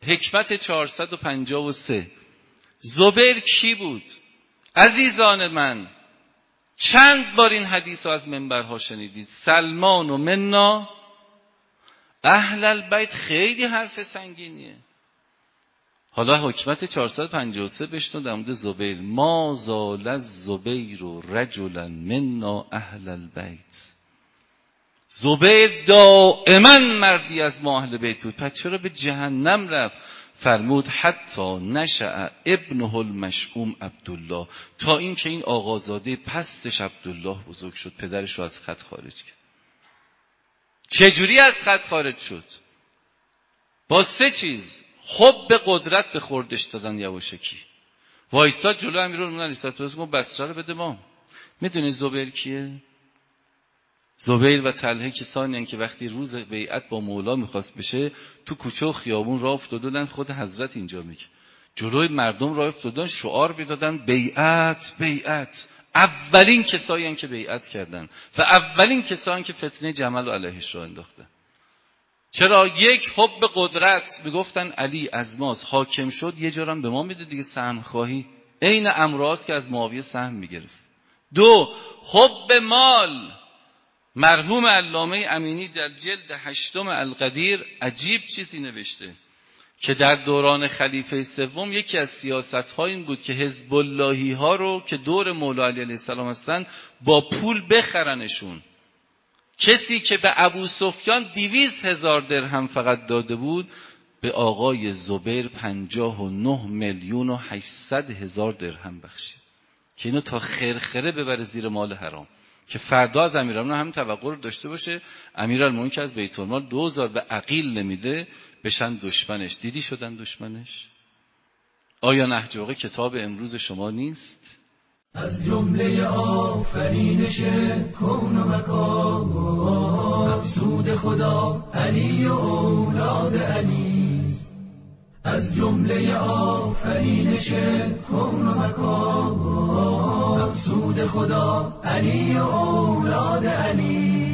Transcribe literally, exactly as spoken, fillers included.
حکمت چهارصد و پنجاه و سه. زبیر کی بود؟ عزیزان من، چند بار این حدیث رو از منبرها شنیدید. سلمان و منا اهل البیت. خیلی حرف سنگینیه. حالا حکمت چهارصد و پنجاه و سه بشنو در مورد زبیر. ما زال الزبیر رجلا منا اهل البیت. زبیر دائما مردی از ما اهل بیت بود. پس چرا به جهنم رفت؟ فرمود حتی نشأ ابنه المشؤوم عبدالله، تا این که این آقازاده پستش عبدالله بزرگ شد، پدرش رو از خط خارج کرد. چجوری از خط خارج شد؟ با سه چیز. خب به قدرت به خوردش دادن یواشکی. وایستاد جلو امیرالمومنین علیه السلام، بصره رو بده ما. میدونی زبیر کیه؟ زبیر و طلحه کسانی هستند که وقتی روز بیعت با مولا میخواست بشه، تو کوچه و خیابون راه افتادن. خود حضرت اینجا میگه جلوی مردم راه افتادن، شعار میدادن بیعت بیعت. اولین کسایی هستند که بیعت کردن و اولین کسایی هستند که فتنه جمل و علیهش را انداختن. چرا؟ یک، حب قدرت. میگفتن علی از ماست، حاکم شد، یه جورم به ما میده دیگه، سهم خواهی. عین امراض که از معاویه سهم میگرفت. دو، حب مال. مرحوم علامه امینی در جلد هشتم القدیر عجیب چیزی نوشته که در دوران خلیفه سوم یکی از سیاست‌ها این بود که حزب اللهی ها رو که دور مولا علی علیه السلام هستن با پول بخرنشون. کسی که به ابو سفیان دویست هزار درهم فقط داده بود، به آقای زبیر پنجاه و نه میلیون و هشتصد هزار درهم بخشید که اینو تا خرخره ببره زیر مال حرام، که فردا از امیرالمومنین همین توقع رو داشته باشه امیرالمومنین که از بیت المال دوزار به عقیل نمیده بشن دشمنش. دیدی شدن دشمنش؟ آیا نهج البلاغه کتاب امروز شما نیست؟ از جمله آفرینش کون و مکان مقصود خدا علی و اولاد علی. از جمله آفرینش کون و مکان مقصود خدا علی و اولاد علی.